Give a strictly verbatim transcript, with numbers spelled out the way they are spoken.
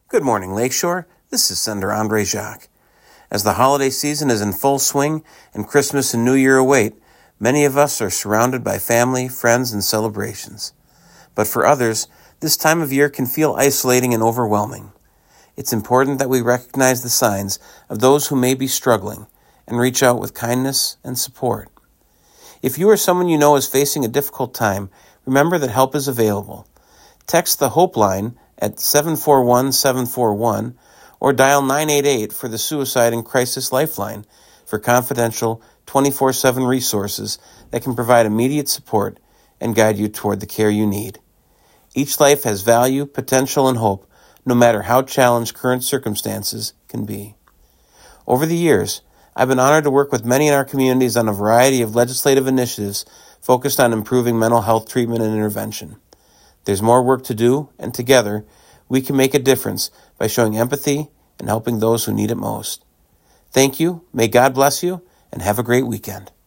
Good morning, Lakeshore. This is Senator Andre Jacques. As the holiday season is in full swing and Christmas and New Year await, many of us are surrounded by family, friends, and celebrations. But for others, this time of year can feel isolating and overwhelming. It's important that we recognize the signs of those who may be struggling and reach out with kindness and support. If you or someone you know is facing a difficult time, remember that help is available. Text the Hope Line at seven four one seven four one or dial nine eight eight for the Suicide and Crisis Lifeline for confidential twenty-four seven resources that can provide immediate support and guide you toward the care you need. Each life has value, potential, and hope, no matter how challenged current circumstances can be. Over the years, I've been honored to work with many in our communities on a variety of legislative initiatives focused on improving mental health treatment and intervention. There's more work to do, and together, we can make a difference by showing empathy and helping those who need it most. Thank you, may God bless you, and have a great weekend.